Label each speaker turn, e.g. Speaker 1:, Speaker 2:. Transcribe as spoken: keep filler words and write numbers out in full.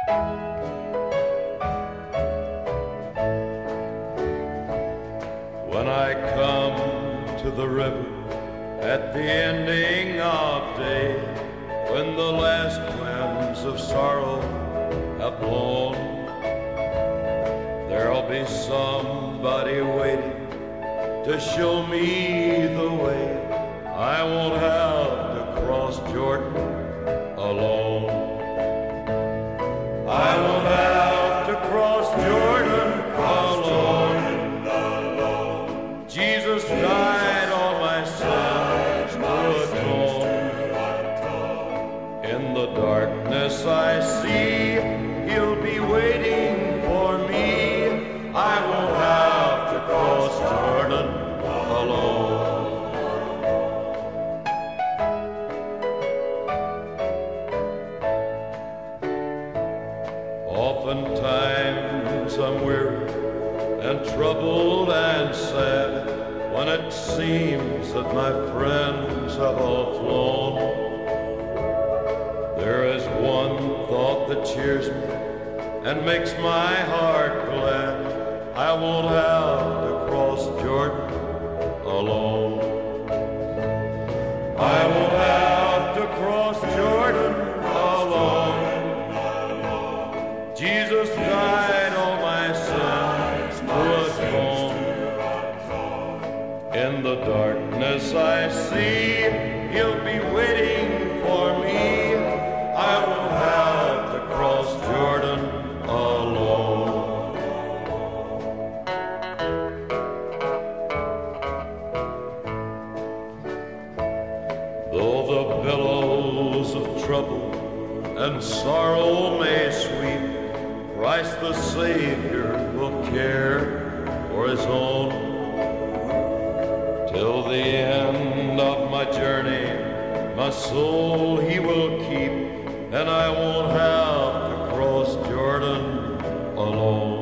Speaker 1: When I come to the river at the ending of day, when the last winds of sorrow have blown, there'll be somebody waiting to show me the way. I won't have to cross Jordan alone. I won't have to cross Jordan alone. Jesus died all my sins to atone. In the darkness I see He'll be waiting for me. I won't have to cross Jordan alone. Oftentimes I'm weary and troubled and sad, when it seems that my friends have all flown. There is one thought that cheers me and makes my heart glad. I won't have to cross Jordan alone. I won't have to cross Jordan alone. Jesus died all my sins to atone. In the darkness I see He'll be waiting for me. I won't have to cross Jordan alone. Though the billows of trouble and sorrow may sweep, Christ the Savior will care for His own. Till the end of my journey, my soul He will keep, and I won't have to cross Jordan alone.